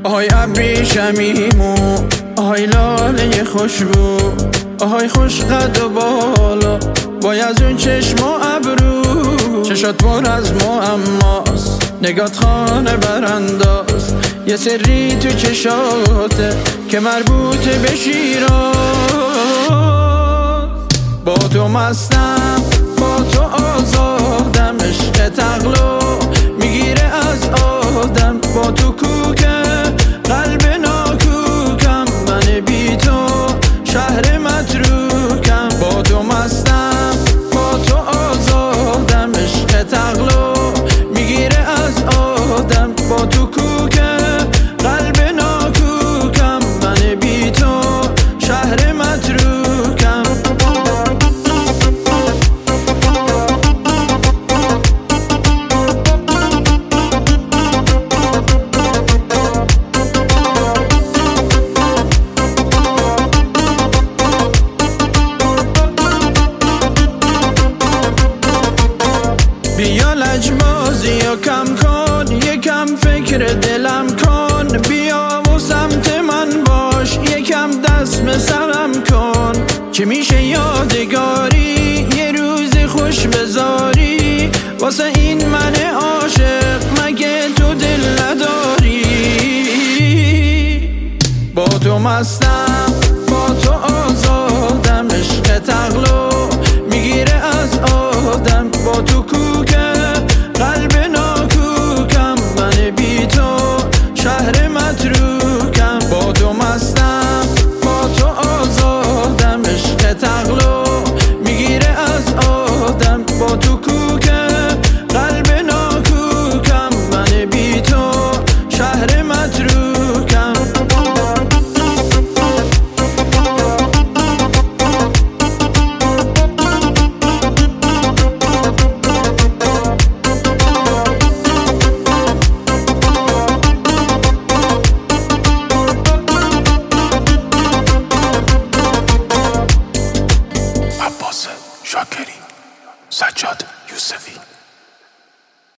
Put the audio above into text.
آهای ابریشمیمو، آهای لاله خوشبو، آهای خوش قد و بالا، وای از اون چشم و ابرو. چشات پر از معماست، نگات خانه برانداز، یه سری تو چشاته که مربوط به شیراز. با تو مستم، با تو آزادم، عشق تقلا میگیره از آدم. با تو کوکه قلب ناکوکم، من بی تو شهر متروکم. با تو مستم، با تو آزادم، عشق تقلا میگیره از آدم. با تو کوکه قلب ناکوکم، من بی تو شهر متروکم. بیا لجبازی یا کم کن، یکم فکر دلم کن. بیا و سمت من باش، یکم دست به سرم کن. که میشه یادگاری یه روز خوش بذاری، واسه این من عاشق مگه تو دل نداری؟ با تو مستم،